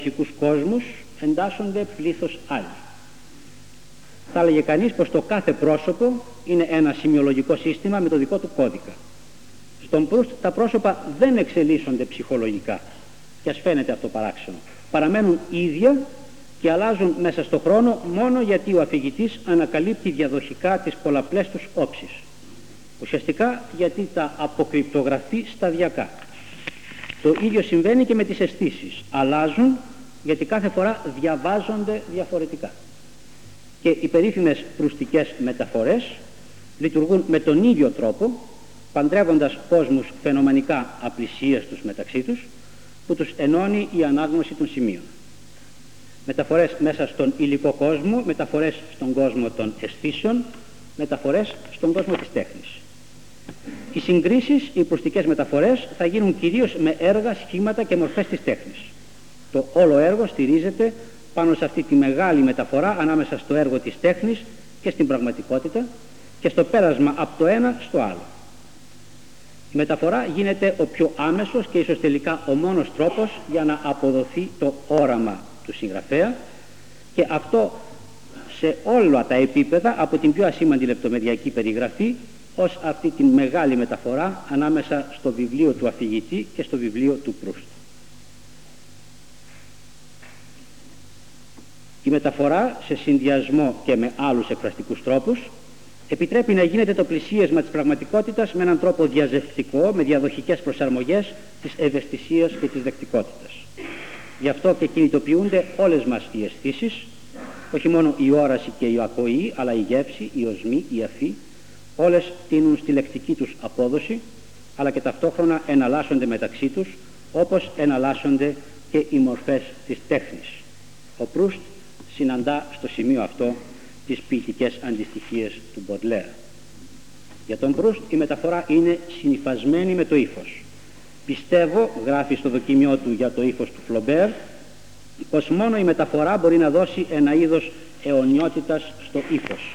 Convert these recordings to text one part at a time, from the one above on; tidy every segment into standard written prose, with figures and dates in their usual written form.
κόσμους εντάσσονται πλήθος άλλοι. Θα έλεγε κανείς πως το κάθε πρόσωπο είναι ένα σημειολογικό σύστημα με το δικό του κώδικα. Στον Προύστ τα πρόσωπα δεν εξελίσσονται ψυχολογικά, και ας φαίνεται αυτό παράξενο. Παραμένουν ίδια και αλλάζουν μέσα στο χρόνο μόνο γιατί ο αφηγητής ανακαλύπτει διαδοχικά τις πολλαπλές τους όψεις. Ουσιαστικά γιατί τα αποκρυπτογραφεί σταδιακά. Το ίδιο συμβαίνει και με τις αισθήσεις. Αλλάζουν γιατί κάθε φορά διαβάζονται διαφορετικά. Και οι περίφημες προυστικές μεταφορές λειτουργούν με τον ίδιο τρόπο, παντρεύοντας κόσμους φαινομενικά απλησίαστους μεταξύ τους, που τους ενώνει η ανάγνωση των σημείων. Μεταφορές μέσα στον υλικό κόσμο, μεταφορές στον κόσμο των αισθήσεων, μεταφορές στον κόσμο της τέχνης. Οι συγκρίσεις, οι προυστικές μεταφορές θα γίνουν κυρίως με έργα, σχήματα και μορφές της τέχνης. Το όλο έργο στηρίζεται πάνω σε αυτή τη μεγάλη μεταφορά ανάμεσα στο έργο της τέχνης και στην πραγματικότητα και στο πέρασμα από το ένα στο άλλο. Η μεταφορά γίνεται ο πιο άμεσος και ίσως τελικά ο μόνος τρόπος για να αποδοθεί το όραμα του συγγραφέα, και αυτό σε όλα τα επίπεδα, από την πιο ασήμαντη λεπτομεριακή περιγραφή ως αυτή τη μεγάλη μεταφορά ανάμεσα στο βιβλίο του αφηγητή και στο βιβλίο του Προύστ. Η μεταφορά, σε συνδυασμό και με άλλους εκφραστικούς τρόπους, επιτρέπει να γίνεται το πλησίασμα της πραγματικότητας με έναν τρόπο διαζευκτικό, με διαδοχικές προσαρμογές της ευαισθησίας και της δεκτικότητας. Γι' αυτό και κινητοποιούνται όλες μας οι αισθήσεις, όχι μόνο η όραση και η ακοή, αλλά η γεύση, η οσμή, η αφή, όλες τείνουν στη λεκτική τους απόδοση, αλλά και ταυτόχρονα εναλλάσσονται μεταξύ τους, όπως εναλλάσσονται και οι μορφές της τέχνης. Ο Προύστ συναντά στο σημείο αυτό τις ποιητικές αντιστοιχίες του Μποντλέρ. Για τον Προύστ η μεταφορά είναι συνυφασμένη με το ύφος. Πιστεύω, γράφει στο δοκίμιό του για το ύφος του Φλομπέρ, πως μόνο η μεταφορά μπορεί να δώσει ένα είδος αιωνιότητας στο ύφος.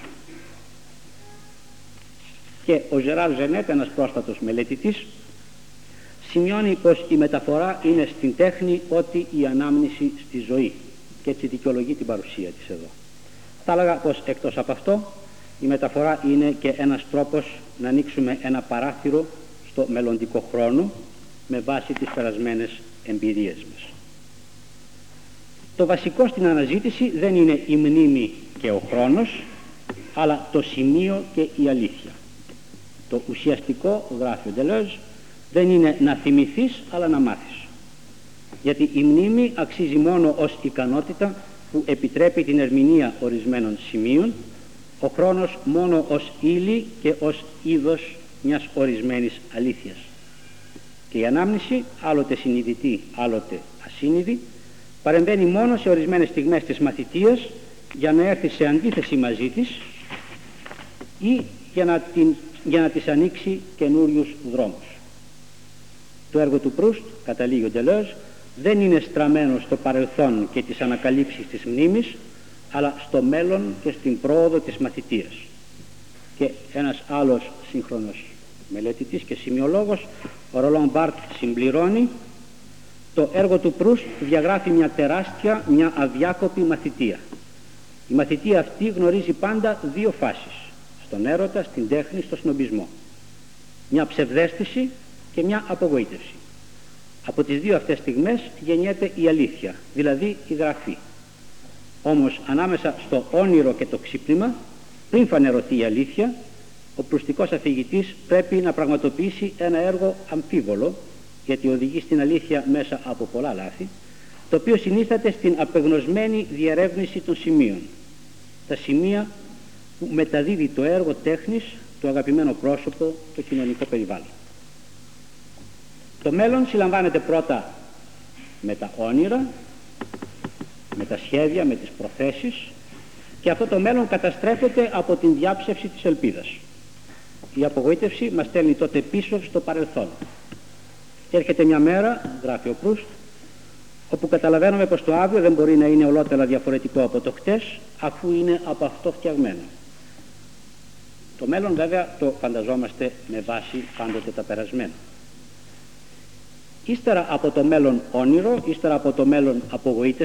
Και ο Ζεράρ Ζενέτ, ένας πρόσφατος μελετητής, σημειώνει πως η μεταφορά είναι στην τέχνη ό,τι η ανάμνηση στη ζωή, και έτσι δικαιολογεί την παρουσία της εδώ. Θα έλεγα πως εκτός από αυτό η μεταφορά είναι και ένας τρόπος να ανοίξουμε ένα παράθυρο στο μελλοντικό χρόνο με βάση τις περασμένες εμπειρίες μας. Το βασικό στην αναζήτηση δεν είναι η μνήμη και ο χρόνος, αλλά το σημείο και η αλήθεια. Το ουσιαστικό, γράφει ο Ντελόζ, δεν είναι να θυμηθείς αλλά να μάθεις. Γιατί η μνήμη αξίζει μόνο ως ικανότητα που επιτρέπει την ερμηνεία ορισμένων σημείων, ο χρόνος μόνο ως ύλη και ως είδος μιας ορισμένης αλήθειας. Και η ανάμνηση, άλλοτε συνειδητή, άλλοτε ασύνειδη, παρεμβαίνει μόνο σε ορισμένες στιγμές της μαθητείας για να έρθει σε αντίθεση μαζί της ή για να της ανοίξει καινούριους δρόμους. Το έργο του Προύστ, καταλήγει ο Ντελόζ, δεν είναι στραμμένο στο παρελθόν και τις ανακαλύψεις της μνήμης, αλλά στο μέλλον και στην πρόοδο της μαθητείας. Και ένας άλλος σύγχρονος μελετητής και σημειολόγος, ο Ρολάν Μπάρτ, συμπληρώνει: το έργο του Προύστ διαγράφει μια τεράστια, μια αδιάκοπη μαθητεία. Η μαθητεία αυτή γνωρίζει πάντα δύο φάσεις: στον έρωτα, στην τέχνη, στο σνομπισμό. Μια ψευδαίσθηση και μια απογοήτευση. Από τις δύο αυτές στιγμές γεννιέται η αλήθεια, δηλαδή η γραφή. Όμως ανάμεσα στο όνειρο και το ξύπνημα, πριν φανερωθεί η αλήθεια, ο προυστικός αφηγητής πρέπει να πραγματοποιήσει ένα έργο αμφίβολο, γιατί οδηγεί στην αλήθεια μέσα από πολλά λάθη, το οποίο συνίσταται στην απεγνωσμένη διερεύνηση των σημείων. Τα σημεία που μεταδίδει το έργο τέχνης, το αγαπημένο πρόσωπο, το κοινωνικό περιβάλλον. Το μέλλον συλλαμβάνεται πρώτα με τα όνειρα, με τα σχέδια, με τις προθέσεις, και αυτό το μέλλον καταστρέφεται από την διάψευση της ελπίδας. Η απογοήτευση μας στέλνει τότε πίσω στο παρελθόν. Και έρχεται μια μέρα, γράφει ο Προύστ, όπου καταλαβαίνουμε πως το αύριο δεν μπορεί να είναι ολότελα διαφορετικό από το χτες, αφού είναι από αυτό φτιαγμένο. Το μέλλον βέβαια το φανταζόμαστε με βάση πάντοτε τα περασμένα. ύστερα από το μέλλον όνειρο, ύστερα από το μέλλον απογοήτευση,